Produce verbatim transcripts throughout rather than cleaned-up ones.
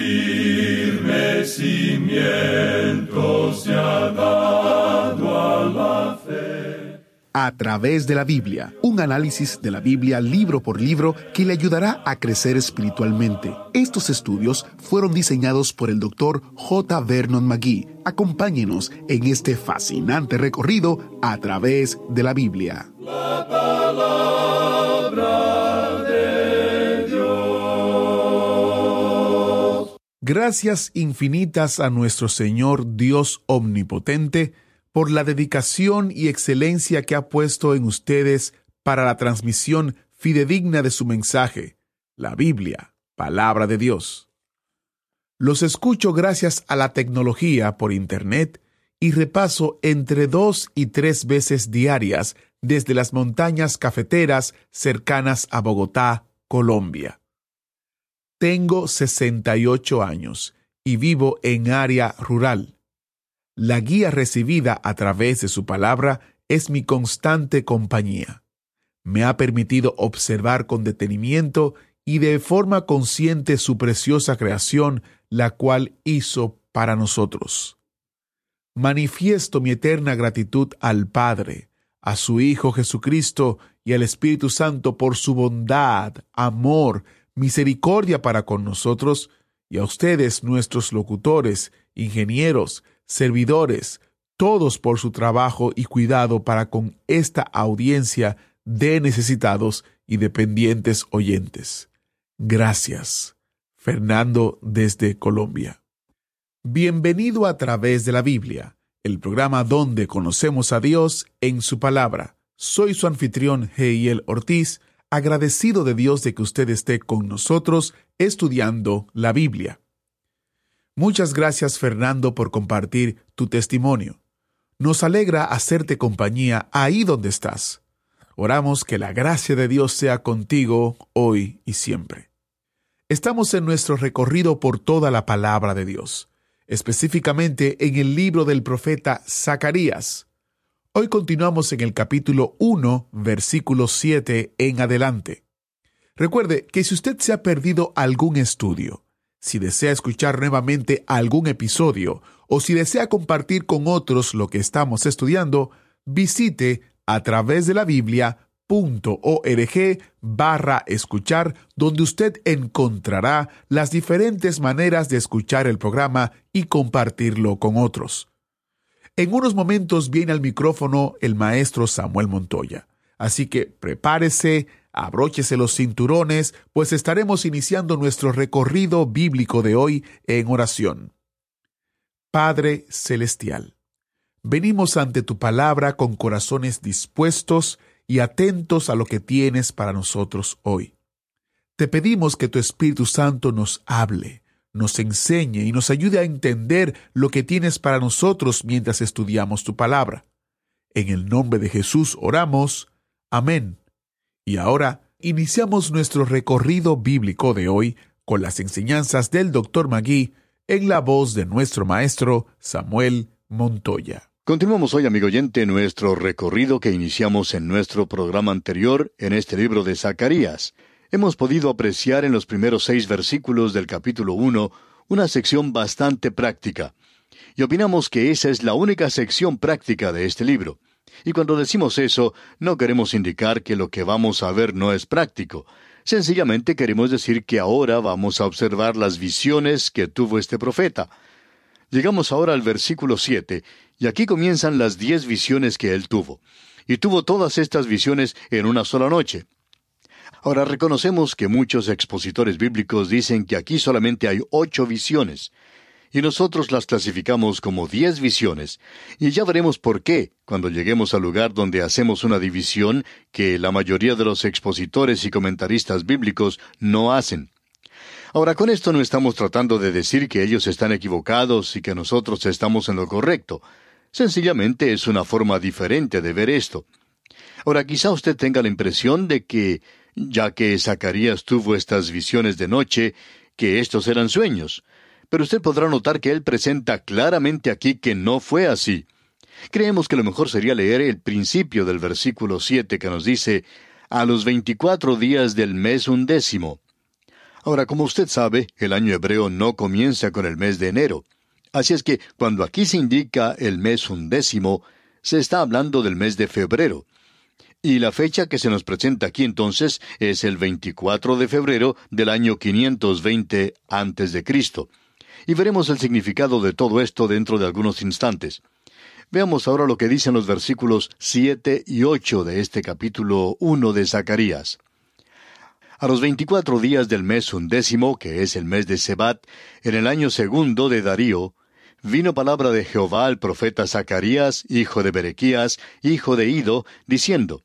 firme cimiento se ha dado a la fe. A través de la Biblia, un análisis de la Biblia libro por libro que le ayudará a crecer espiritualmente. Estos estudios fueron diseñados por el doctor J. Vernon McGee. Acompáñenos en este fascinante recorrido a través de la Biblia. La palabra de Dios. Gracias infinitas a nuestro Señor Dios Omnipotente por la dedicación y excelencia que ha puesto en ustedes para la transmisión fidedigna de su mensaje, la Biblia, palabra de Dios. Los escucho gracias a la tecnología por Internet y repaso entre dos y tres veces diarias desde las montañas cafeteras cercanas a Bogotá, Colombia. Tengo sesenta y ocho años y vivo en área rural. La guía recibida a través de su palabra es mi constante compañía. Me ha permitido observar con detenimiento y de forma consciente su preciosa creación, la cual hizo para nosotros. Manifiesto mi eterna gratitud al Padre, a su Hijo Jesucristo y al Espíritu Santo por su bondad, amor, misericordia para con nosotros, y a ustedes, nuestros locutores, ingenieros, servidores, todos por su trabajo y cuidado para con esta audiencia de necesitados y dependientes oyentes. Gracias. Fernando desde Colombia. Bienvenido a través de la Biblia, el programa donde conocemos a Dios en su palabra. Soy su anfitrión Heiel Ortiz, agradecido de Dios de que usted esté con nosotros estudiando la Biblia. Muchas gracias, Fernando, por compartir tu testimonio. Nos alegra hacerte compañía ahí donde estás. Oramos que la gracia de Dios sea contigo hoy y siempre. Estamos en nuestro recorrido por toda la palabra de Dios, específicamente en el libro del profeta Zacarías. Hoy continuamos en el capítulo uno, versículo siete en adelante. Recuerde que si usted se ha perdido algún estudio, si desea escuchar nuevamente algún episodio o si desea compartir con otros lo que estamos estudiando, visite a través de la Biblia punto org barra escuchar, donde usted encontrará las diferentes maneras de escuchar el programa y compartirlo con otros. En unos momentos viene al micrófono el maestro Samuel Montoya, así que prepárese, abróchese los cinturones, pues estaremos iniciando nuestro recorrido bíblico de hoy en oración. Padre Celestial, venimos ante tu palabra con corazones dispuestos y atentos a lo que tienes para nosotros hoy. Te pedimos que tu Espíritu Santo nos hable, nos enseñe y nos ayude a entender lo que tienes para nosotros mientras estudiamos tu palabra. En el nombre de Jesús oramos. Amén. Y ahora iniciamos nuestro recorrido bíblico de hoy con las enseñanzas del doctor McGee en la voz de nuestro maestro Samuel Montoya. Continuamos hoy, amigo oyente, nuestro recorrido que iniciamos en nuestro programa anterior en este libro de Zacarías. Hemos podido apreciar en los primeros seis versículos del capítulo uno una sección bastante práctica. Y opinamos que esa es la única sección práctica de este libro. Y cuando decimos eso, no queremos indicar que lo que vamos a ver no es práctico. Sencillamente queremos decir que ahora vamos a observar las visiones que tuvo este profeta. Llegamos ahora al versículo siete, y aquí comienzan las diez visiones que él tuvo. Y tuvo todas estas visiones en una sola noche. Ahora reconocemos que muchos expositores bíblicos dicen que aquí solamente hay ocho visiones. Y nosotros las clasificamos como diez visiones, y ya veremos por qué cuando lleguemos al lugar donde hacemos una división que la mayoría de los expositores y comentaristas bíblicos no hacen. Ahora, con esto no estamos tratando de decir que ellos están equivocados y que nosotros estamos en lo correcto. Sencillamente es una forma diferente de ver esto. Ahora, quizá usted tenga la impresión de que, ya que Zacarías tuvo estas visiones de noche, que estos eran sueños. Pero usted podrá notar que él presenta claramente aquí que no fue así. Creemos que lo mejor sería leer el principio del versículo siete que nos dice, a los veinticuatro días del mes undécimo. Ahora, como usted sabe, el año hebreo no comienza con el mes de enero. Así es que, cuando aquí se indica el mes undécimo, se está hablando del mes de febrero. Y la fecha que se nos presenta aquí entonces es el veinticuatro de febrero del año quinientos veinte antes de Cristo. Y veremos el significado de todo esto dentro de algunos instantes. Veamos ahora lo que dicen los versículos siete y ocho de este capítulo uno de Zacarías. A los veinticuatro días del mes undécimo, que es el mes de Sebat, en el año segundo de Darío, vino palabra de Jehová al profeta Zacarías, hijo de Berequías, hijo de Ido, diciendo: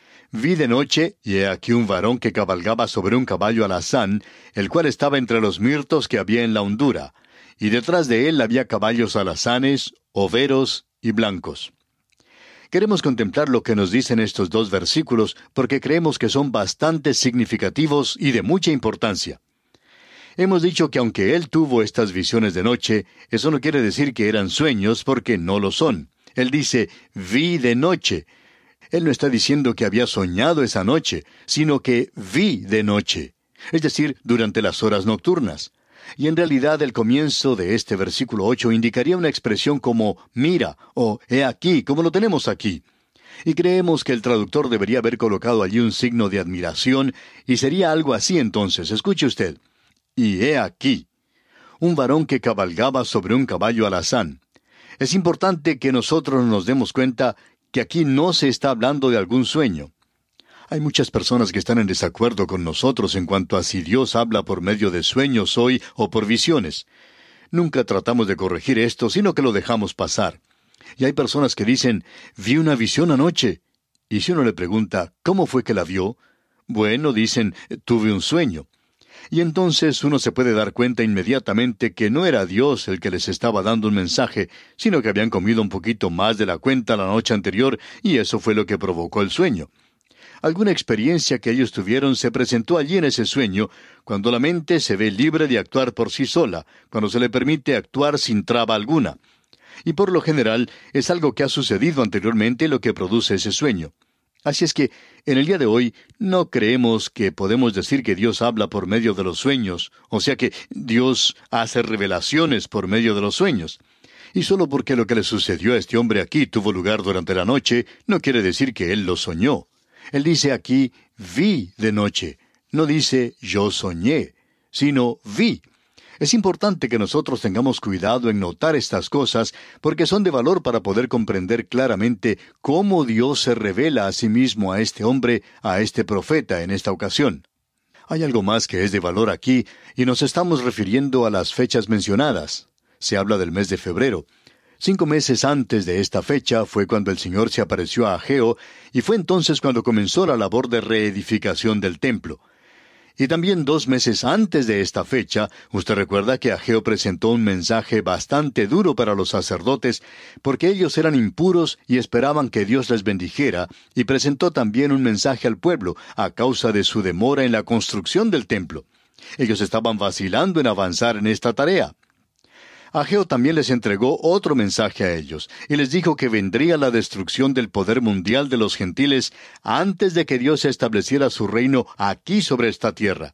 Vi de noche, y he aquí un varón que cabalgaba sobre un caballo alazán, el cual estaba entre los mirtos que había en la hondura, y detrás de él había caballos alazanes, overos y blancos. Queremos contemplar lo que nos dicen estos dos versículos, porque creemos que son bastante significativos y de mucha importancia. Hemos dicho que aunque él tuvo estas visiones de noche, eso no quiere decir que eran sueños, porque no lo son. Él dice, vi de noche. Él no está diciendo que había soñado esa noche, sino que vi de noche, es decir, durante las horas nocturnas. Y en realidad el comienzo de este versículo ocho indicaría una expresión como mira o he aquí, como lo tenemos aquí. Y creemos que el traductor debería haber colocado allí un signo de admiración, y sería algo así entonces. Escuche usted. Y he aquí, un varón que cabalgaba sobre un caballo alazán. Es importante que nosotros nos demos cuenta que aquí no se está hablando de algún sueño. Hay muchas personas que están en desacuerdo con nosotros en cuanto a si Dios habla por medio de sueños hoy o por visiones. Nunca tratamos de corregir esto, sino que lo dejamos pasar. Y hay personas que dicen, vi una visión anoche. Y si uno le pregunta, ¿cómo fue que la vio? Bueno, dicen, tuve un sueño. Y entonces uno se puede dar cuenta inmediatamente que no era Dios el que les estaba dando un mensaje, sino que habían comido un poquito más de la cuenta la noche anterior, y eso fue lo que provocó el sueño. Alguna experiencia que ellos tuvieron se presentó allí en ese sueño, cuando la mente se ve libre de actuar por sí sola, cuando se le permite actuar sin traba alguna. Y por lo general es algo que ha sucedido anteriormente lo que produce ese sueño. Así es que, en el día de hoy, no creemos que podemos decir que Dios habla por medio de los sueños, o sea que Dios hace revelaciones por medio de los sueños. Y solo porque lo que le sucedió a este hombre aquí tuvo lugar durante la noche, no quiere decir que él lo soñó. Él dice aquí, vi de noche. No dice, yo soñé, sino vi. Es importante que nosotros tengamos cuidado en notar estas cosas, porque son de valor para poder comprender claramente cómo Dios se revela a sí mismo a este hombre, a este profeta en esta ocasión. Hay algo más que es de valor aquí, y nos estamos refiriendo a las fechas mencionadas. Se habla del mes de febrero. Cinco meses antes de esta fecha fue cuando el Señor se apareció a Ageo, y fue entonces cuando comenzó la labor de reedificación del templo. Y también dos meses antes de esta fecha, usted recuerda que Ageo presentó un mensaje bastante duro para los sacerdotes, porque ellos eran impuros y esperaban que Dios les bendijera, y presentó también un mensaje al pueblo a causa de su demora en la construcción del templo. Ellos estaban vacilando en avanzar en esta tarea. Ageo también les entregó otro mensaje a ellos, y les dijo que vendría la destrucción del poder mundial de los gentiles antes de que Dios estableciera su reino aquí sobre esta tierra.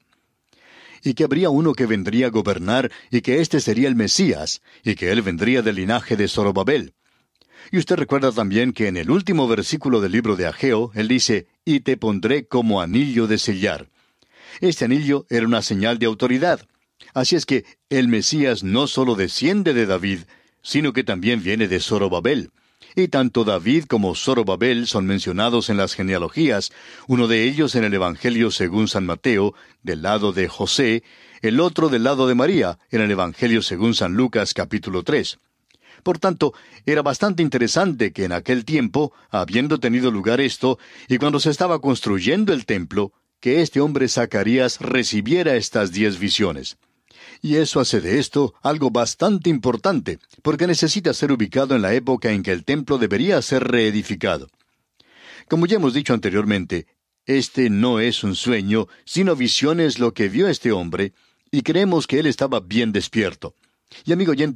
Y que habría uno que vendría a gobernar, y que éste sería el Mesías, y que él vendría del linaje de Zorobabel. Y usted recuerda también que en el último versículo del libro de Ageo, él dice, y te pondré como anillo de sellar. Este anillo era una señal de autoridad. Así es que el Mesías no solo desciende de David, sino que también viene de Zorobabel. Y tanto David como Zorobabel son mencionados en las genealogías, uno de ellos en el Evangelio según San Mateo, del lado de José, el otro del lado de María, en el Evangelio según San Lucas capítulo tres. Por tanto, era bastante interesante que en aquel tiempo, habiendo tenido lugar esto, y cuando se estaba construyendo el templo, que este hombre Zacarías recibiera estas diez visiones. Y eso hace de esto algo bastante importante, porque necesita ser ubicado en la época en que el templo debería ser reedificado. Como ya hemos dicho anteriormente, este no es un sueño, sino visiones lo que vio este hombre, y creemos que él estaba bien despierto. Y amigo oyente,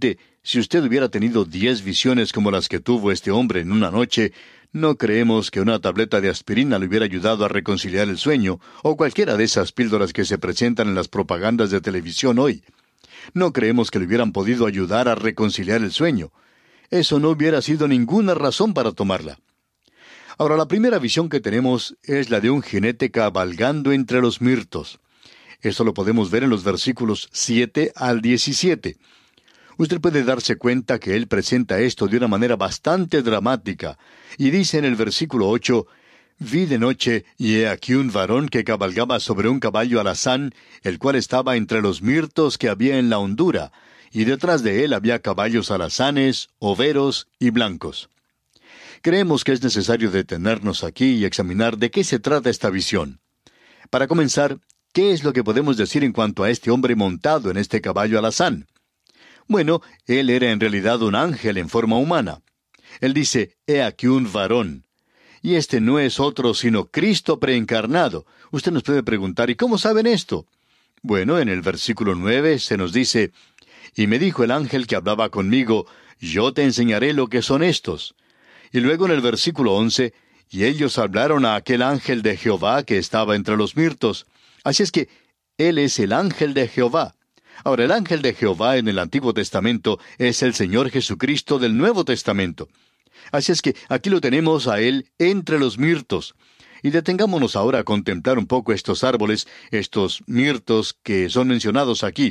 Si usted hubiera tenido diez visiones como las que tuvo este hombre en una noche, no creemos que una tableta de aspirina le hubiera ayudado a reconciliar el sueño, o cualquiera de esas píldoras que se presentan en las propagandas de televisión hoy. No creemos que le hubieran podido ayudar a reconciliar el sueño. Eso no hubiera sido ninguna razón para tomarla. Ahora, la primera visión que tenemos es la de un jinete cabalgando entre los mirtos. Esto lo podemos ver en los versículos siete al diecisiete. Usted puede darse cuenta que él presenta esto de una manera bastante dramática, y dice en el versículo ocho, «Vi de noche, y he aquí un varón que cabalgaba sobre un caballo alazán, el cual estaba entre los mirtos que había en la hondura, y detrás de él había caballos alazanes, overos y blancos». Creemos que es necesario detenernos aquí y examinar de qué se trata esta visión. Para comenzar, ¿qué es lo que podemos decir en cuanto a este hombre montado en este caballo alazán? Bueno, él era en realidad un ángel en forma humana. Él dice, «He aquí un varón». Y este no es otro sino Cristo preencarnado. Usted nos puede preguntar, ¿y cómo saben esto? Bueno, en el versículo nueve se nos dice, «Y me dijo el ángel que hablaba conmigo, yo te enseñaré lo que son estos». Y luego en el versículo once, «Y ellos hablaron a aquel ángel de Jehová que estaba entre los mirtos». Así es que él es el ángel de Jehová. Ahora, el ángel de Jehová en el Antiguo Testamento es el Señor Jesucristo del Nuevo Testamento. Así es que aquí lo tenemos a él entre los mirtos. Y detengámonos ahora a contemplar un poco estos árboles, estos mirtos que son mencionados aquí.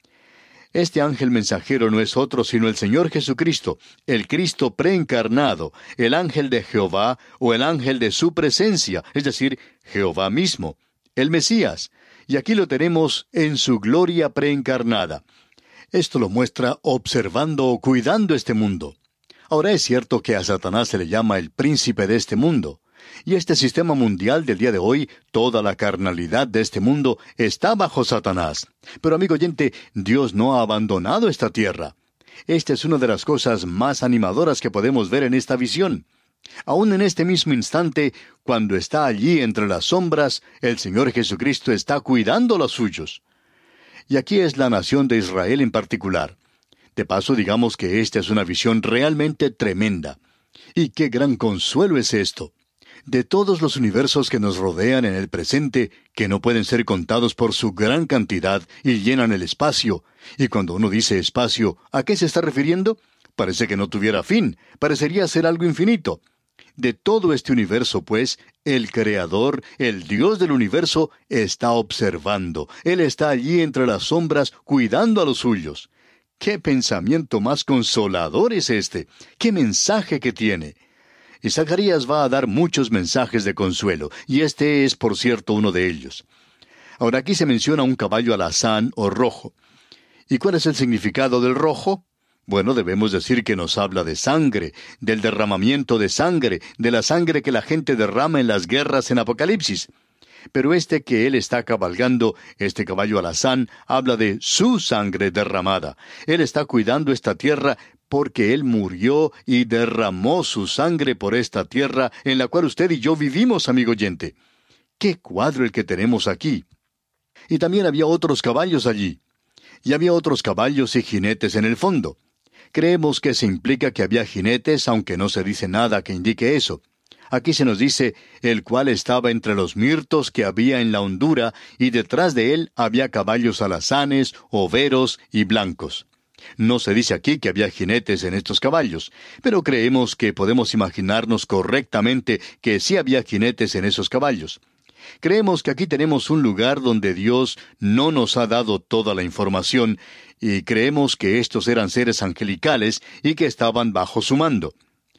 Este ángel mensajero no es otro sino el Señor Jesucristo, el Cristo preencarnado, el ángel de Jehová o el ángel de su presencia, es decir, Jehová mismo, el Mesías. Y aquí lo tenemos en su gloria preencarnada. Esto lo muestra observando o cuidando este mundo. Ahora es cierto que a Satanás se le llama el príncipe de este mundo. Y este sistema mundial del día de hoy, toda la carnalidad de este mundo, está bajo Satanás. Pero amigo oyente, Dios no ha abandonado esta tierra. Esta es una de las cosas más animadoras que podemos ver en esta visión. Aún en este mismo instante, cuando está allí entre las sombras, el Señor Jesucristo está cuidando a los suyos. Y aquí es la nación de Israel en particular. De paso, digamos que esta es una visión realmente tremenda. Y qué gran consuelo es esto. De todos los universos que nos rodean en el presente, que no pueden ser contados por su gran cantidad y llenan el espacio. Y cuando uno dice espacio, ¿a qué se está refiriendo? Parece que no tuviera fin, parecería ser algo infinito. De todo este universo, pues, el Creador, el Dios del universo, está observando. Él está allí entre las sombras, cuidando a los suyos. ¡Qué pensamiento más consolador es este! ¡Qué mensaje que tiene! Y Zacarías va a dar muchos mensajes de consuelo, y este es, por cierto, uno de ellos. Ahora aquí se menciona un caballo alazán o rojo. ¿Y cuál es el significado del rojo? Bueno, debemos decir que nos habla de sangre, del derramamiento de sangre, de la sangre que la gente derrama en las guerras en Apocalipsis. Pero este que él está cabalgando, este caballo alazán, habla de su sangre derramada. Él está cuidando esta tierra porque él murió y derramó su sangre por esta tierra en la cual usted y yo vivimos, amigo oyente. ¡Qué cuadro el que tenemos aquí! Y también había otros caballos allí. Y había otros caballos y jinetes en el fondo. Creemos que se implica que había jinetes, aunque no se dice nada que indique eso. Aquí se nos dice, el cual estaba entre los mirtos que había en la hondura, y detrás de él había caballos alazanes, overos y blancos. No se dice aquí que había jinetes en estos caballos, pero creemos que podemos imaginarnos correctamente que sí había jinetes en esos caballos. Creemos que aquí tenemos un lugar donde Dios no nos ha dado toda la información, y creemos que estos eran seres angelicales y que estaban bajo su mando,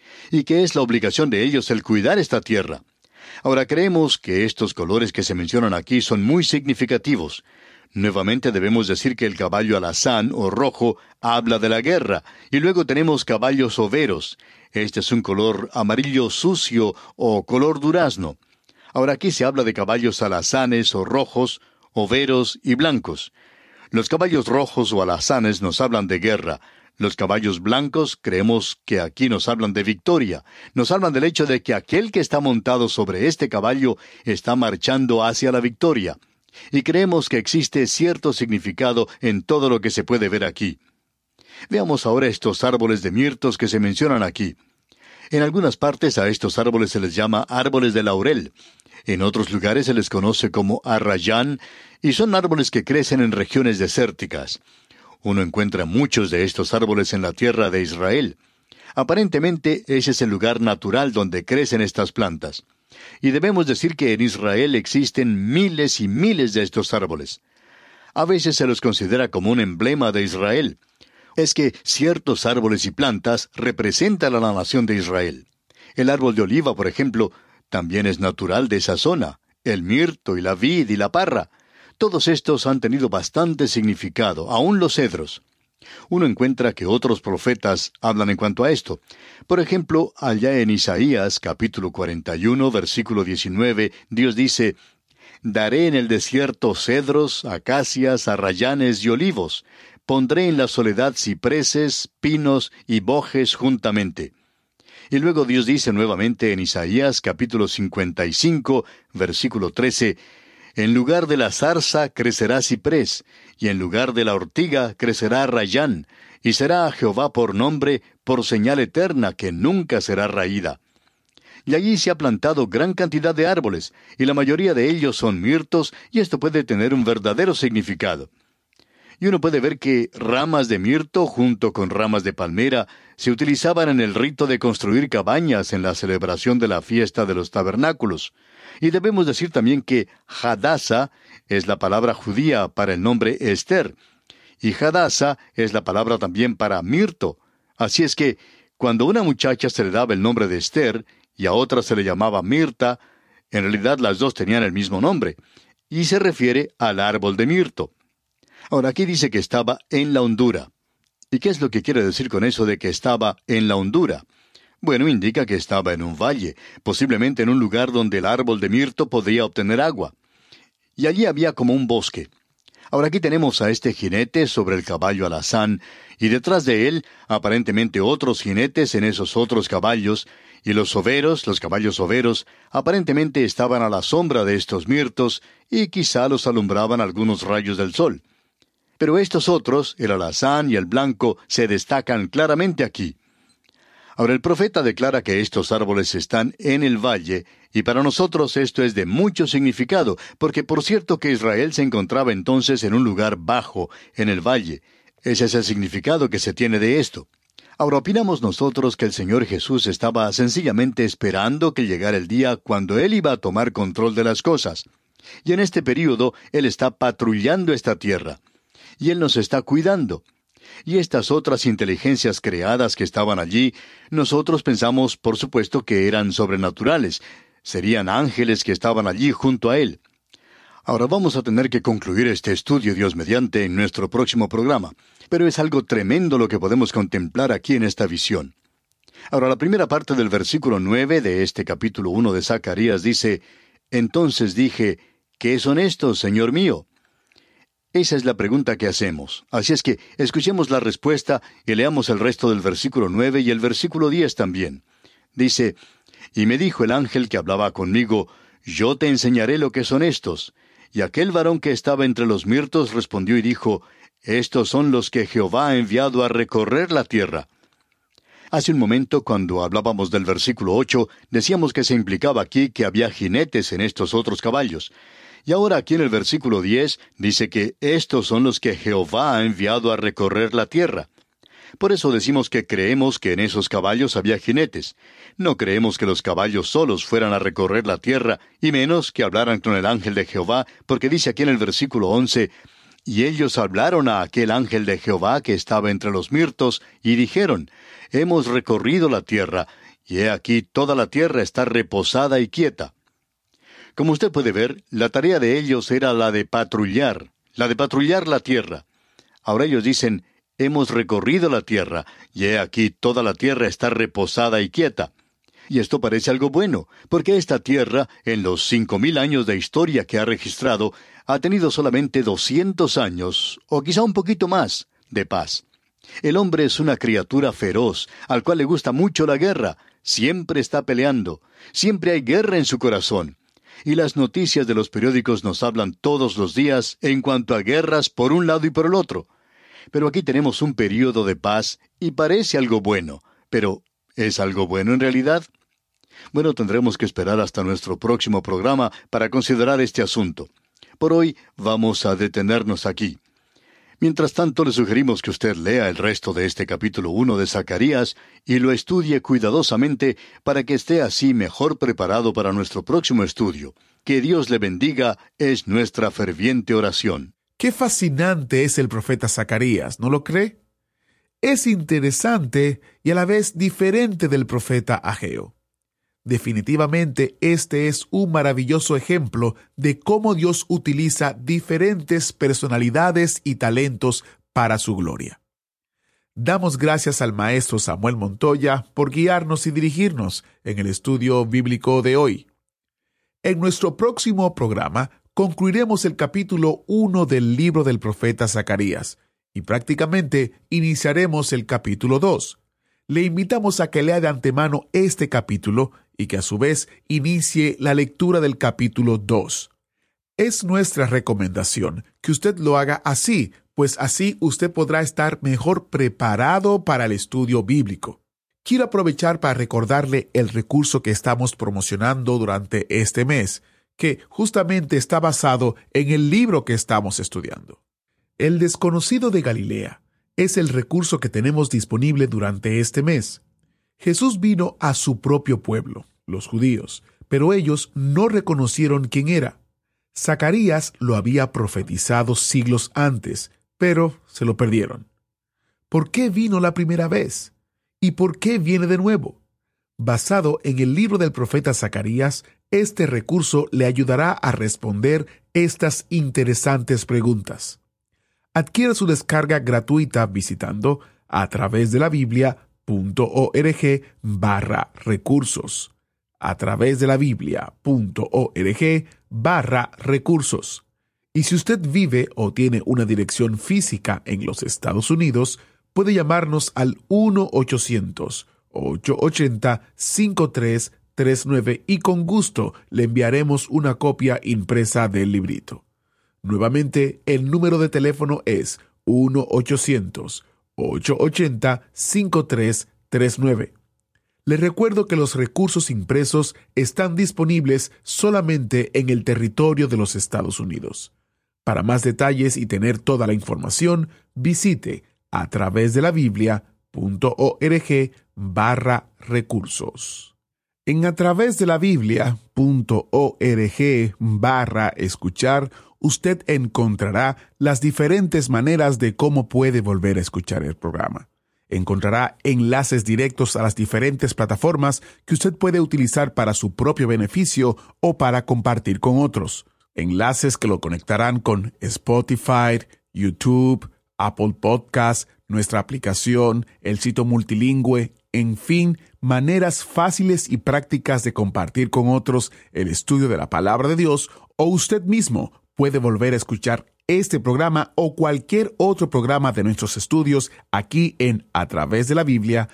y que es la obligación de ellos el cuidar esta tierra. Ahora creemos que estos colores que se mencionan aquí son muy significativos. Nuevamente debemos decir que el caballo alazán o rojo habla de la guerra, y luego tenemos caballos overos. Este es un color amarillo sucio o color durazno. Ahora aquí se habla de caballos alazanes o rojos, overos y blancos. Los caballos rojos o alazanes nos hablan de guerra. Los caballos blancos creemos que aquí nos hablan de victoria. Nos hablan del hecho de que aquel que está montado sobre este caballo está marchando hacia la victoria. Y creemos que existe cierto significado en todo lo que se puede ver aquí. Veamos ahora estos árboles de mirtos que se mencionan aquí. En algunas partes a estos árboles se les llama árboles de laurel. En otros lugares se les conoce como arrayán, y son árboles que crecen en regiones desérticas. Uno encuentra muchos de estos árboles en la tierra de Israel. Aparentemente ese es el lugar natural donde crecen estas plantas. Y debemos decir que en Israel existen miles y miles de estos árboles. A veces se los considera como un emblema de Israel. Es que ciertos árboles y plantas representan a la nación de Israel. El árbol de oliva, por ejemplo, también es natural de esa zona. El mirto y la vid y la parra. Todos estos han tenido bastante significado, aun los cedros. Uno encuentra que otros profetas hablan en cuanto a esto. Por ejemplo, allá en Isaías, capítulo cuarenta y uno, versículo diecinueve, Dios dice: «Daré en el desierto cedros, acacias, arrayanes y olivos. Pondré en la soledad cipreses, pinos y bojes juntamente». Y luego Dios dice nuevamente en Isaías, capítulo cincuenta y cinco, versículo trece, «En lugar de la zarza crecerá ciprés, y en lugar de la ortiga crecerá arrayán, y será a Jehová por nombre, por señal eterna que nunca será raída». Y allí se ha plantado gran cantidad de árboles, y la mayoría de ellos son mirtos, y esto puede tener un verdadero significado. Y uno puede ver que ramas de mirto junto con ramas de palmera se utilizaban en el rito de construir cabañas en la celebración de la fiesta de los tabernáculos. Y debemos decir también que Hadasa es la palabra judía para el nombre Esther, y Hadasa es la palabra también para mirto. Así es que, cuando a una muchacha se le daba el nombre de Esther, y a otra se le llamaba Mirta, en realidad las dos tenían el mismo nombre, y se refiere al árbol de mirto. Ahora, aquí dice que estaba en la hondura. ¿Y qué es lo que quiere decir con eso de que estaba en la hondura? Bueno, indica que estaba en un valle, posiblemente en un lugar donde el árbol de mirto podía obtener agua. Y allí había como un bosque. Ahora aquí tenemos a este jinete sobre el caballo alazán, y detrás de él, aparentemente otros jinetes en esos otros caballos, y los overos, los caballos overos, aparentemente estaban a la sombra de estos mirtos, y quizá los alumbraban algunos rayos del sol. Pero estos otros, el alazán y el blanco, se destacan claramente aquí. Ahora el profeta declara que estos árboles están en el valle, y para nosotros esto es de mucho significado, porque por cierto que Israel se encontraba entonces en un lugar bajo, en el valle. Ese es el significado que se tiene de esto. Ahora opinamos nosotros que el Señor Jesús estaba sencillamente esperando que llegara el día cuando Él iba a tomar control de las cosas. Y en este período Él está patrullando esta tierra. Y Él nos está cuidando. Y estas otras inteligencias creadas que estaban allí, nosotros pensamos, por supuesto, que eran sobrenaturales. Serían ángeles que estaban allí junto a Él. Ahora vamos a tener que concluir este estudio, Dios mediante, en nuestro próximo programa. Pero es algo tremendo lo que podemos contemplar aquí en esta visión. Ahora, la primera parte del versículo nueve de este capítulo uno de Zacarías dice: «Entonces dije, ¿qué son estos, Señor mío?». Esa es la pregunta que hacemos. Así es que escuchemos la respuesta y leamos el resto del versículo nueve y el versículo diez también. Dice: «Y me dijo el ángel que hablaba conmigo, yo te enseñaré lo que son estos. Y aquel varón que estaba entre los mirtos respondió y dijo, estos son los que Jehová ha enviado a recorrer la tierra». Hace un momento, cuando hablábamos del versículo ocho, decíamos que se implicaba aquí que había jinetes en estos otros caballos. Y ahora aquí en el versículo diez dice que estos son los que Jehová ha enviado a recorrer la tierra. Por eso decimos que creemos que en esos caballos había jinetes. No creemos que los caballos solos fueran a recorrer la tierra, y menos que hablaran con el ángel de Jehová, porque dice aquí en el versículo once, «Y ellos hablaron a aquel ángel de Jehová que estaba entre los mirtos, y dijeron, hemos recorrido la tierra, y he aquí toda la tierra está reposada y quieta». Como usted puede ver, la tarea de ellos era la de patrullar, la de patrullar la tierra. Ahora ellos dicen, hemos recorrido la tierra, y he aquí toda la tierra está reposada y quieta. Y esto parece algo bueno, porque esta tierra, en los cinco mil años de historia que ha registrado, ha tenido solamente doscientos años, o quizá un poquito más, de paz. El hombre es una criatura feroz, al cual le gusta mucho la guerra, siempre está peleando, siempre hay guerra en su corazón. Y las noticias de los periódicos nos hablan todos los días en cuanto a guerras por un lado y por el otro. Pero aquí tenemos un período de paz y parece algo bueno. Pero, ¿es algo bueno en realidad? Bueno, tendremos que esperar hasta nuestro próximo programa para considerar este asunto. Por hoy vamos a detenernos aquí. Mientras tanto, le sugerimos que usted lea el resto de este capítulo uno de Zacarías y lo estudie cuidadosamente para que esté así mejor preparado para nuestro próximo estudio. Que Dios le bendiga es nuestra ferviente oración. Qué fascinante es el profeta Zacarías, ¿no lo cree? Es interesante y a la vez diferente del profeta Ageo. Definitivamente este es un maravilloso ejemplo de cómo Dios utiliza diferentes personalidades y talentos para su gloria. Damos gracias al maestro Samuel Montoya por guiarnos y dirigirnos en el estudio bíblico de hoy. En nuestro próximo programa concluiremos el capítulo uno del libro del profeta Zacarías y prácticamente iniciaremos el capítulo dos. Le invitamos a que lea de antemano este capítulo y que a su vez inicie la lectura del capítulo dos. Es nuestra recomendación que usted lo haga así, pues así usted podrá estar mejor preparado para el estudio bíblico. Quiero aprovechar para recordarle el recurso que estamos promocionando durante este mes, que justamente está basado en el libro que estamos estudiando. El desconocido de Galilea es el recurso que tenemos disponible durante este mes. Jesús vino a su propio pueblo, los judíos, pero ellos no reconocieron quién era. Zacarías lo había profetizado siglos antes, pero se lo perdieron. ¿Por qué vino la primera vez? ¿Y por qué viene de nuevo? Basado en el libro del profeta Zacarías, este recurso le ayudará a responder estas interesantes preguntas. Adquiera su descarga gratuita visitando a través de la Biblia.org barra recursos. A través de la Biblia.org barra recursos. Y si usted vive o tiene una dirección física en los Estados Unidos, puede llamarnos al uno ochocientos, ocho ocho cero, cinco tres tres nueve y con gusto le enviaremos una copia impresa del librito. Nuevamente, el número de teléfono es uno ochocientos, ocho ocho cero, cinco tres tres nueve. Les recuerdo que los recursos impresos están disponibles solamente en el territorio de los Estados Unidos. Para más detalles y tener toda la información, visite a través de la Biblia.org barra recursos. En a través de la Biblia.org barra escuchar, usted encontrará las diferentes maneras de cómo puede volver a escuchar el programa. Encontrará enlaces directos a las diferentes plataformas que usted puede utilizar para su propio beneficio o para compartir con otros. Enlaces que lo conectarán con Spotify, YouTube, Apple Podcasts, nuestra aplicación, el sitio multilingüe, en fin, maneras fáciles y prácticas de compartir con otros el estudio de la Palabra de Dios, o usted mismo puede volver a escuchar este programa o cualquier otro programa de nuestros estudios aquí en a través de la Biblia.org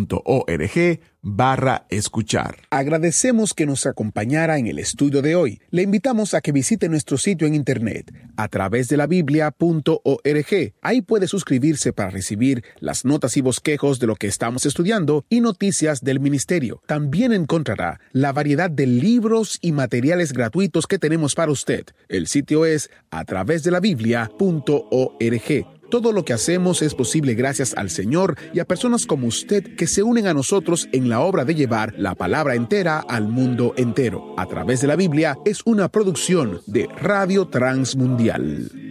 barra escuchar. Agradecemos que nos acompañara en el estudio de hoy. Le invitamos a que visite nuestro sitio en internet a través de la Biblia.org. Ahí puede suscribirse para recibir las notas y bosquejos de lo que estamos estudiando y noticias del ministerio. También encontrará la variedad de libros y materiales gratuitos que tenemos para usted. El sitio es a través de la Biblia.org. Todo lo que hacemos es posible gracias al Señor y a personas como usted que se unen a nosotros en la obra de llevar la palabra entera al mundo entero. A través de la Biblia es una producción de Radio Transmundial.